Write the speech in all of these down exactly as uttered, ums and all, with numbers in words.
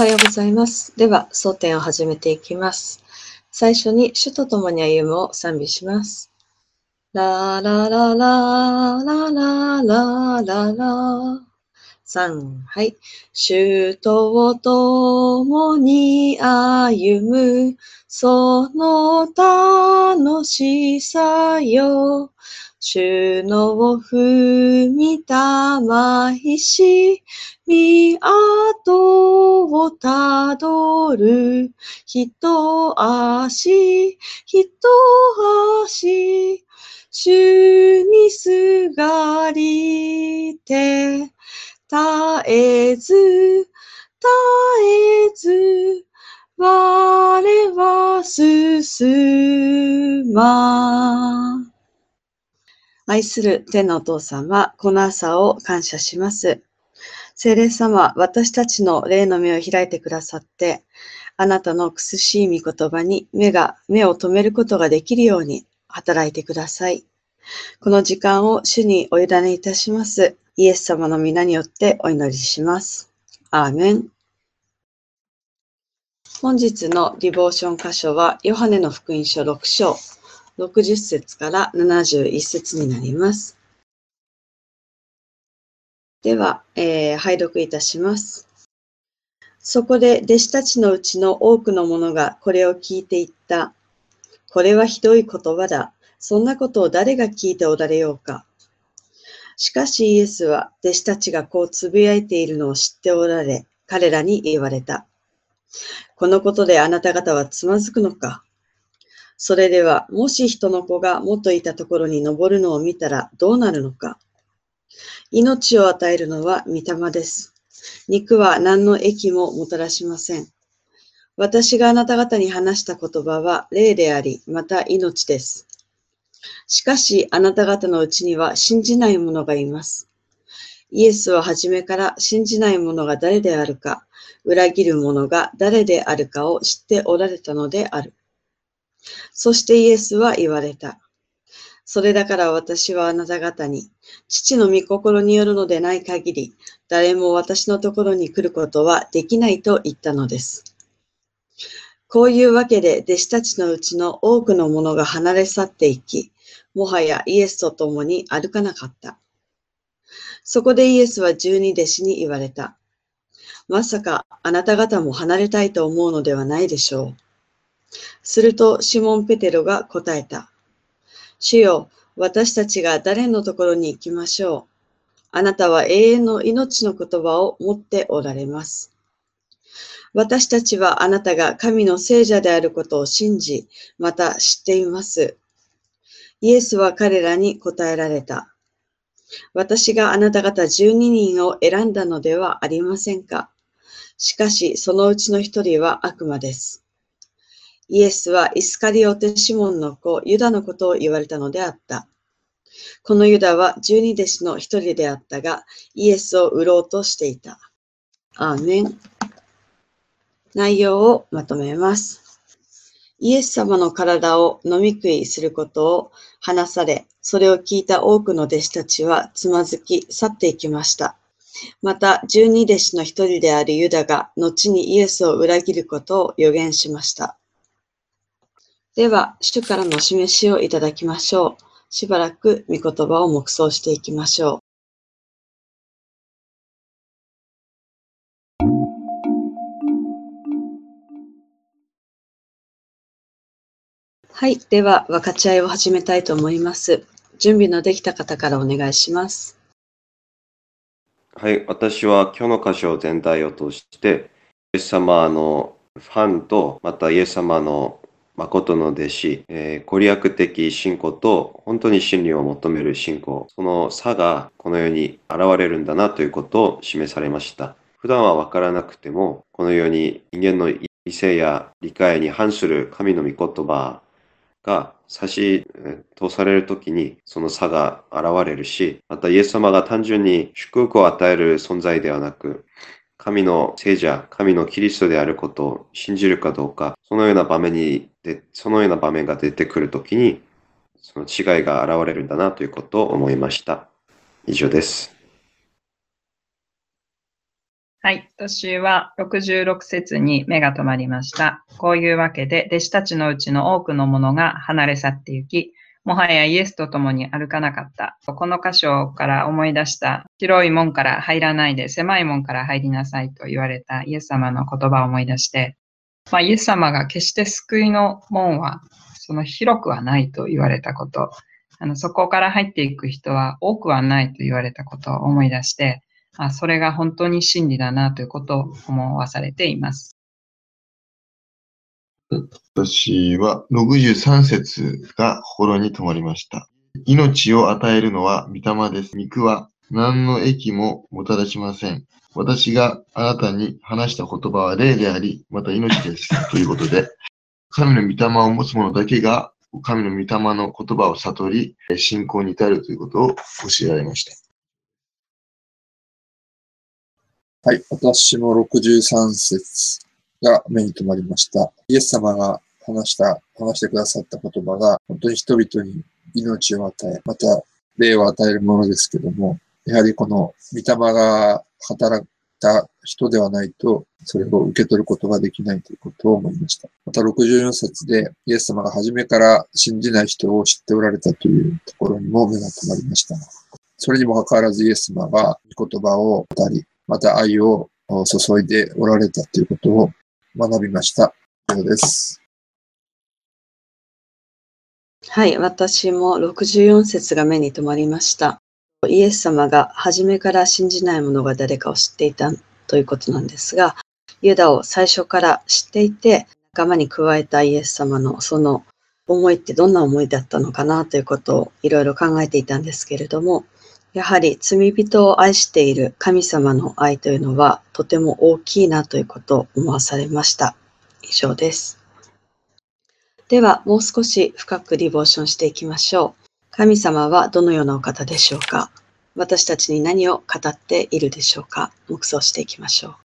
はようございます。では、争点を始めていきます。最初に主と共に歩むを賛美します。ラララララララララさん、はい。主と共に歩む、その楽しさよ。主の踏みたまいし、み跡をたどる。一足、一足、主にすがりて、絶えず、絶えず、我は進ま。愛する天のお父様、この朝を感謝します。聖霊様、私たちの霊の目を開いてくださって、あなたの苦しい御言葉に目が、目を留めることができるように働いてください。この時間を主にお委ねいたします。イエス様の皆によってお祈りします。アーメン。本日のディボーション箇所は、ヨハネの福音書ろく章、ろくじゅっ節からななじゅういち節になります。では、えー、拝読いたします。そこで弟子たちのうちの多くの者がこれを聞いていった。これはひどい言葉だ。そんなことを誰が聞いておられようか。しかしイエスは弟子たちがこうつぶやいているのを知っておられ、彼らに言われた。このことであなた方はつまずくのか。それでは、もし人の子が元いたところに登るのを見たらどうなるのか。命を与えるのは御霊です。肉は何の益ももたらしません。私があなた方に話した言葉は霊であり、また命です。しかし、あなた方のうちには信じない者がいます。イエスは初めから信じない者が誰であるか、裏切る者が誰であるかを知っておられたのである。そしてイエスは言われた。それだから私はあなた方に、父の御心によるのでない限り、誰も私のところに来ることはできないと言ったのです。こういうわけで弟子たちのうちの多くの者が離れ去っていき、もはやイエスと共に歩かなかった。そこでイエスは十二弟子に言われた。まさかあなた方も離れたいと思うのではないでしょう。するとシモン・ペテロが答えた。主よ、私たちが誰のところに行きましょう。あなたは永遠の命の言葉を持っておられます。私たちはあなたが神の聖者であることを信じ、また知っています。イエスは彼らに答えられた。私があなた方十二人を選んだのではありませんか。しかし、そのうちの一人は悪魔です。イエスはイスカリオテシモンの子、ユダのことを言われたのであった。このユダは十二弟子の一人であったが、イエスを売ろうとしていた。アーメン。内容をまとめます。イエス様の体を飲み食いすることを話され、それを聞いた多くの弟子たちはつまずき去っていきました。また、十二弟子の一人であるユダが後にイエスを裏切ることを予言しました。では、主からの示しをいただきましょう。しばらく御言葉を黙想していきましょう。はい。では、分かち合いを始めたいと思います。準備のできた方からお願いします。 はい。私は今日の箇所全体を通して、イエス様のファンと、またイエス様の誠の弟子、えー、ご利益的信仰と、本当に真理を求める信仰、その差がこの世に現れるんだなということを示されました。普段は分からなくても、このように人間の理性や理解に反する神の御言葉が差し通されるときにその差が現れるし、またイエス様が単純に祝福を与える存在ではなく、神の聖者、神のキリストであることを信じるかどうか、そのような場面にで、そのような場面が出てくるときに、その違いが現れるんだなということを思いました。以上です。 はい。私はろくじゅうろく節に目が留まりました。こういうわけで、弟子たちのうちの多くの者が離れ去って行き、もはやイエスと共に歩かなかった。この箇所から思い出した、広い門から入らないで狭い門から入りなさいと言われたイエス様の言葉を思い出して、まあ、イエス様が決して救いの門はその広くはないと言われたこと、あのそこから入っていく人は多くはないと言われたことを思い出して、あ、それが本当に真理だなということを思わされています。 私はろくじゅうさん節が心に留まりました。命を与えるのは御霊です。肉は何の益ももたらしません。私があなたに話した言葉は霊であり、また命です。ということで、神の御霊を持つ者だけが神の御霊の言葉を悟り、信仰に至るということを教えられました。 はい、私もろくじゅうさん節が目に留まりました。イエス様が話した、話してくださった言葉が本当に人々に命を与え、また霊を与えるものですけども、やはりこの御霊が働いた人ではないと、それを受け取ることができないということを思いました。またろくじゅうよん節でイエス様が初めから信じない人を知っておられたというところにも目が留まりました。それにもかかわらずイエス様が御言葉を語り、また愛を注いでおられたということを学びました。以上です。 はい、私もろくじゅうよん節が目に留まりました。イエス様が初めから信じない者が誰かを知っていたということなんですが、ユダを最初から知っていて仲間に加えたイエス様のその思いってどんな思いだったのかなということをいろいろ考えていたんですけれども、やはり罪人を愛している神様の愛というのはとても大きいなということを思わされました。以上です。ではもう少し深くリボーションしていきましょう。神様はどのようなお方でしょうか。私たちに何を語っているでしょうか。黙想していきましょう。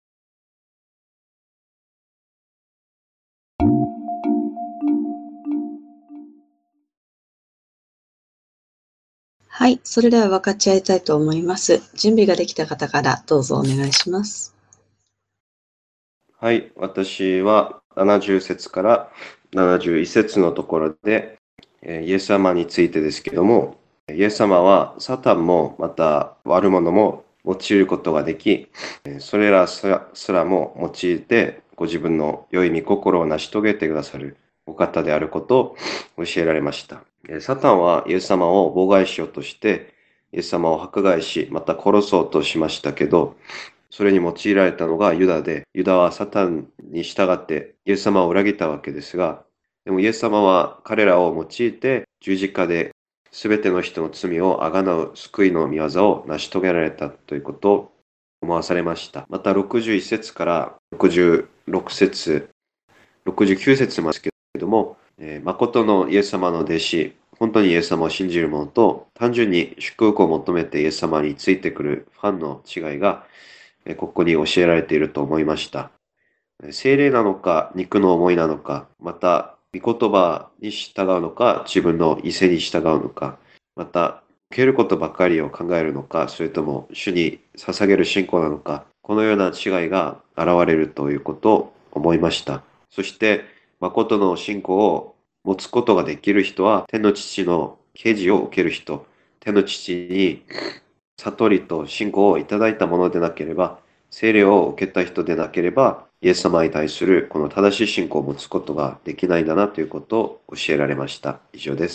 はい、それでは分かち合いたいと思います。準備ができた方からどうぞお願いします。 はい、私はななじゅう節からななじゅういち節のところで、イエス様についてですけども、イエス様はサタンもまた悪者も用いることができ、それらすらも用いてご自分の良い御心を成し遂げてくださるお方であることを教えられました。サタンはイエス様を妨害しようとして、イエス様を迫害し、また殺そうとしましたけど、それに用いられたのがユダで、ユダはサタンに従ってイエス様を裏切ったわけですが、でもイエス様は彼らを用いて十字架で全ての人の罪をあがなう救いの御業を成し遂げられたということを思わされました。またろくじゅういち節からろくじゅうろく節、ろくじゅうきゅう節までですけども、えー、誠のイエス様の弟子、本当にイエス様を信じる者と単純に祝福を求めてイエス様についてくるファンの違いがここに教えられていると思いました。聖霊なのか、肉の思いなのか、また、御言葉に従うのか、自分の意勢に従うのか、また、受けることばかりを考えるのか、それとも主に捧げる信仰なのか、このような違いが現れるということを思いました。そして、誠の信仰を持つことができる人は、天の父の啓示を受ける人、天の父に悟りと信仰をいただいたものでなければ、聖霊を受けた人でなければ、イエス様に対するこの正しい信仰を持つことができないんだなということを教えられました。以上です。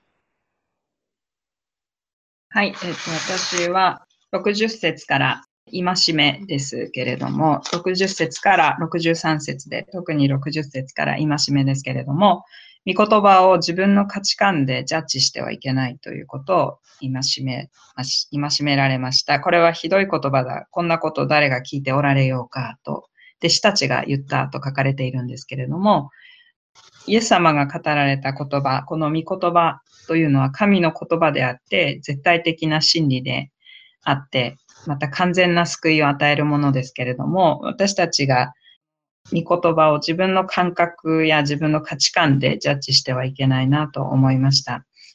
はい、えっと、私はろくじゅっ節から戒めですけれども、ろくじゅっ節からろくじゅうさん節で、特にろくじゅっ節から戒めですけれども、御言葉を自分の価値観でジャッジしてはいけないということを戒め、戒められました。これはひどい言葉だ。こんなこと誰が聞いておられようかと、弟子たちが言ったと書かれているんですけれども、イエス様が語られた言葉、この御言葉というのは神の言葉であって、絶対的な真理であって、また完全な救いを与えるものですけれども、私たちが御言葉を自分の感覚や自分の価値観でジャッジしてはいけないなと思いました。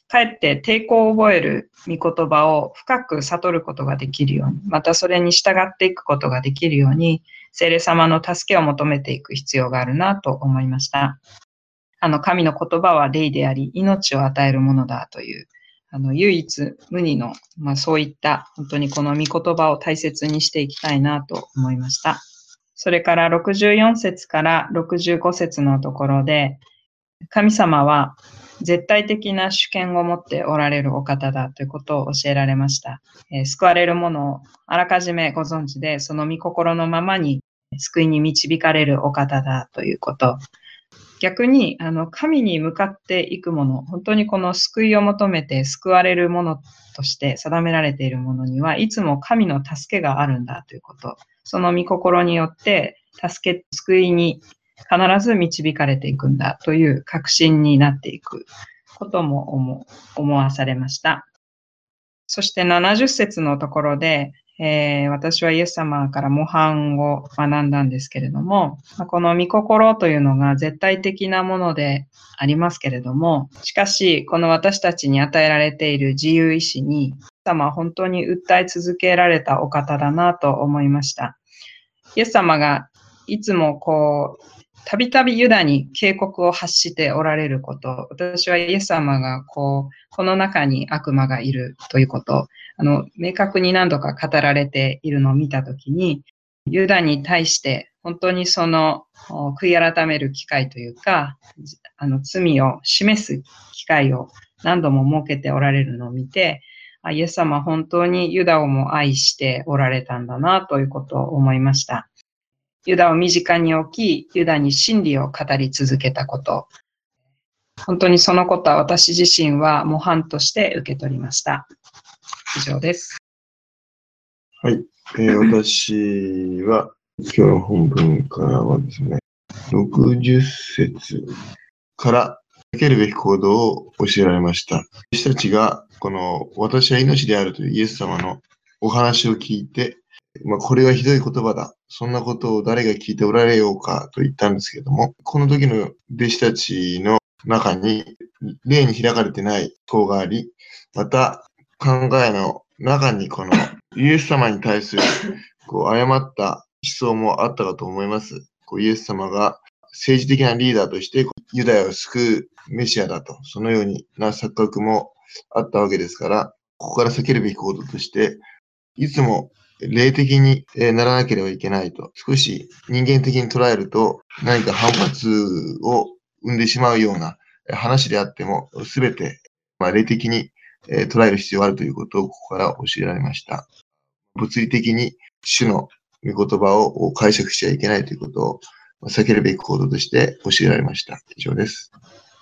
かえって抵抗を覚える御言葉を深く悟ることができるように、またそれに従っていくことができるように、聖霊様の助けを求めていく必要があるなと思いました。あの、神の言葉は霊であり、命を与えるものだという、あの、唯一無二の、まあそういった本当にこの御言葉を大切にしていきたいなと思いました。それからろくじゅうよん節からろくじゅうご節のところで、神様は絶対的な主権を持っておられるお方だということを教えられました。えー、救われるものをあらかじめご存知で、その御心のままに救いに導かれるお方だということ。逆に、あの、神に向かっていくもの、本当にこの救いを求めて救われるものとして定められているものには、いつも神の助けがあるんだということ。その御心によって、助け、救いに必ず導かれていくんだという確信になっていくことも 思, 思わされました。そしてななじゅっ節のところで、えー、私はイエス様から模範を学んだんですけれども、この御心というのが絶対的なものでありますけれども、しかしこの私たちに与えられている自由意志に、イエス様は本当に訴え続けられたお方だなと思いました。イエス様がいつもこう、たびたびユダに警告を発しておられること、私はイエス様がこう、この中に悪魔がいるということ、あの、明確に何度か語られているのを見たときに、ユダに対して本当にその悔い改める機会というか、あの罪を示す機会を何度も設けておられるのを見て、イエス様は本当にユダをも愛しておられたんだなということを思いました。ユダを身近に置き、ユダに真理を語り続けたこと。本当にそのことは私自身は模範として受け取りました。以上です。 はい。えー、私は、今日の本文からはですね、ろくじゅっ節から避けるべき行動を教えられました。私たちが、この、私は命であるというイエス様のお話を聞いて、まあ、これはひどい言葉だ。そんなことを誰が聞いておられようかと言ったんですけれども、この時の弟子たちの中に、霊に開かれてない思考があり、また考えの中にこのイエス様に対するこう誤った思想もあったかと思います。こうイエス様が政治的なリーダーとしてユダヤを救うメシアだと、そのような錯覚もあったわけですから、ここから避けるべき行動として、いつも霊的にならなければいけないと、少し人間的に捉えると何か反発を生んでしまうような話であっても、すべてまあ霊的に捉える必要があるということをここから教えられました。物理的に主の御言葉を解釈しちゃいけないということを避けるべき行動として教えられました。以上です。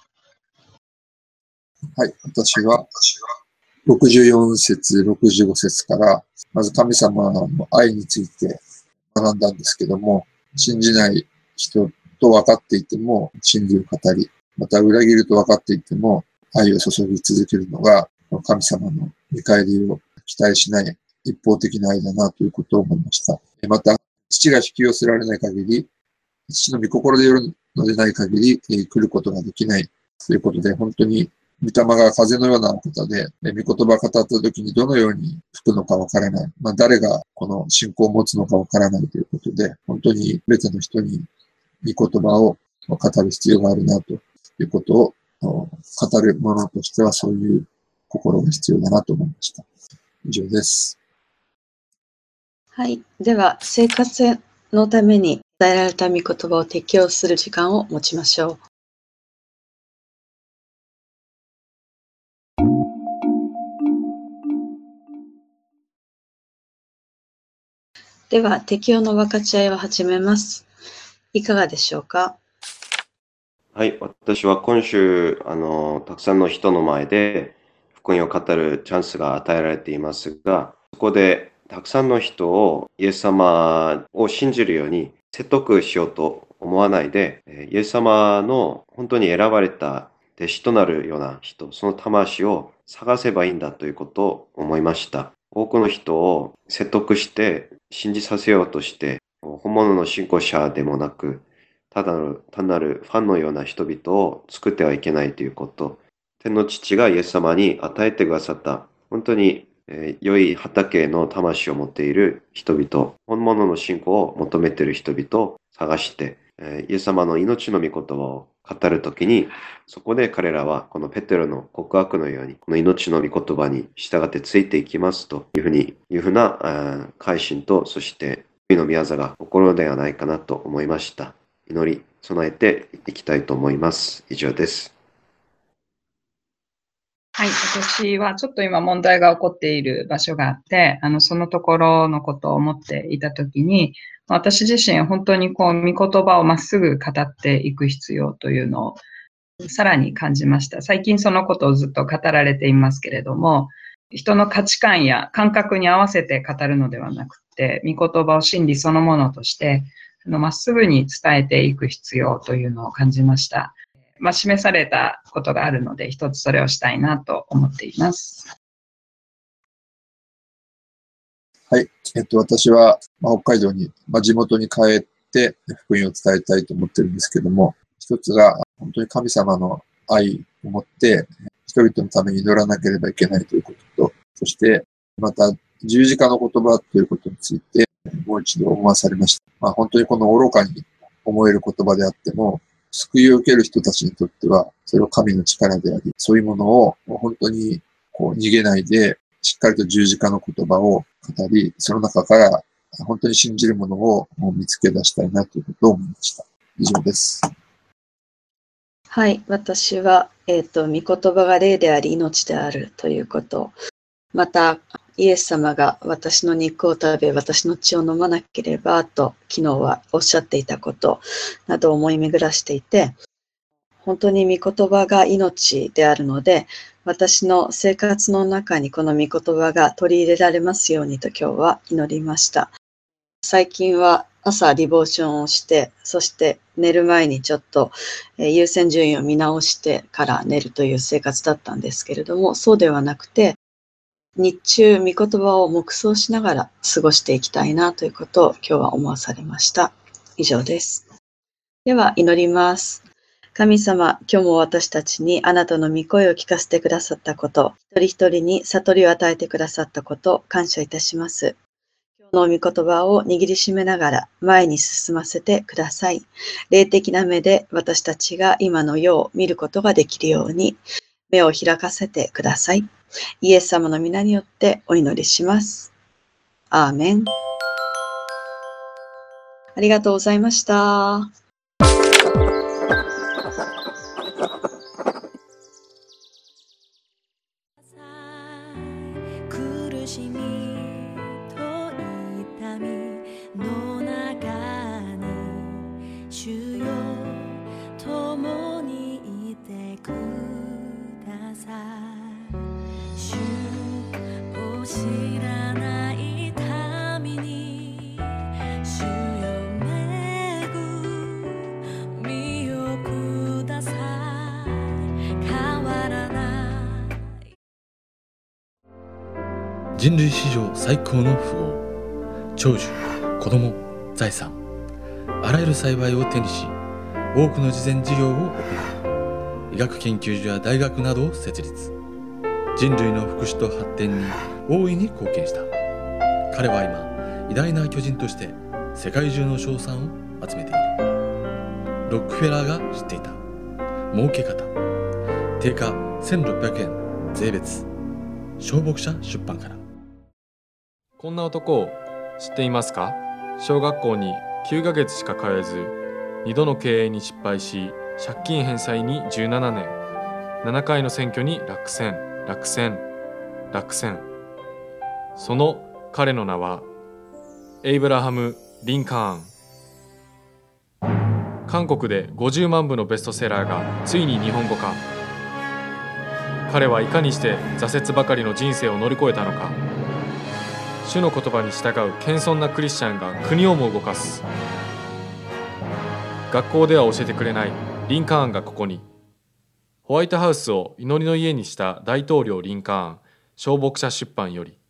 はい、私はろくじゅうよん節、ろくじゅうご節から、まず神様の愛について学んだんですけども、信じない人と分かっていても真理を語り、また裏切ると分かっていても愛を注ぎ続けるのが神様の見返りを期待しない一方的な愛だなということを思いました。また、父が引き寄せられない限り、父の御心でよるのでない限り、えー、来ることができないということで、本当に御霊が風のようなお方で、えー、御言葉を語った時にどのように吹くのかわからない。まあ、誰がこの信仰を持つのかわからないということで、本当に全ての人に御言葉を語る必要があるなということを語る者としてはそういう心が必要だなと思いました。以上です。 はい。では、生活のために伝えられた御言葉を適用する時間を持ちましょう。では、適用の分かち合いを始めます。いかがでしょうか？ はい、私は今週、あの、たくさんの人の前で福音を語るチャンスが与えられていますが、そこでたくさんの人をイエス様を信じるように説得しようと思わないで、イエス様の本当に選ばれた弟子となるような人、その魂を探せばいいんだということを思いました。多くの人を説得して信じさせようとして、本物の信仰者でもなく、ただの単なるファンのような人々を作ってはいけないということ。 天の父がイエス様に与えてくださった本当に、えー、良い畑の魂を持っている人々、本物の信仰を求めている人々を探して、えー、イエス様の命の御言葉を語るときに、そこで彼らはこのペテロの告白のように、この命の御言葉に従ってついていきますというふうに、いうふうな改心と、そして神の御業が起こるのではないかなと思いました。祈り、備えていきたいと思います。以上です。 はい、私はちょっと今問題が起こっている場所があって、あの、そのところのことを思っていたときに、私自身本当にこう、御言葉をまっすぐ語っていく必要というのをさらに感じました。最近そのことをずっと語られていますけれども、人の価値観や感覚に合わせて語るのではなくて、御言葉を真理そのものとして、まっすぐに伝えていく必要というのを感じました。まあ、示されたことがあるので、一つそれをしたいなと思っています。 はい。えっと、私は、まあ、北海道に、まあ、地元に帰って福音を伝えたいと思ってるんですけども、一つが本当に神様の愛を持って人々のために祈らなければいけないということと、そしてまた十字架の言葉ということについてもう一度思わされました。まあ、本当にこの愚かに思える言葉であっても、救いを受ける人たちにとっては、それを神の力であり、そういうものを本当にこう逃げないで、しっかりと十字架の言葉を語り、その中から本当に信じるものを見つけ出したいなということを思いました。以上です。 はい、私は、えっと、御言葉が霊であり命であるということ、また、イエス様が私の肉を食べ、私の血を飲まなければと昨日はおっしゃっていたことなどを思い巡らしていて、本当に御言葉が命であるので、私の生活の中にこの御言葉が取り入れられますようにと今日は祈りました。最近は朝リボーションをして、そして寝る前にちょっと優先順位を見直してから寝るという生活だったんですけれども、そうではなくて、日中、御言葉を黙想しながら過ごしていきたいなということを今日は思わされました。以上です。では祈ります。神様、今日も私たちにあなたの御声を聞かせてくださったこと、一人一人に悟りを与えてくださったこと、感謝いたします。今日の御言葉を握りしめながら前に進ませてください。霊的な目で私たちが今の世を見ることができるように、目を開かせてください。イエス様の皆によってお祈りします。アーメン。ありがとうございました。 苦しみと痛みの中に主よ共にいてください。主を知らない民に主よ恵みをください。変わらない人類史上最高の富豪、長寿、子供、財産、あらゆる幸いを手にし、多くの慈善事業を行い、医学研究所や大学などを設立。人類の福祉と発展に大いに貢献した。彼は今、偉大な巨人として世界中の称賛を集めている。ロックフェラーが知っていた儲け方。定価せんろっぴゃくえん税別。小牧者出版から。 こんな男を知っていますか？小学校にきゅうかげつしか通えず、にどの経営に失敗し、借金返済にじゅうななねん、ななかいの選挙に落選、落選、落選。その彼の名は、エイブラハム・リンカーン。韓国でごじゅうまんぶのベストセラーがついに日本語化。彼はいかにして挫折ばかりの人生を乗り越えたのか。主の言葉に従う謙遜なクリスチャンが国をも動かす。学校では教えてくれないリンカーンがここに。ホワイトハウスを祈りの家にした大統領リンカーン、小牧者出版より。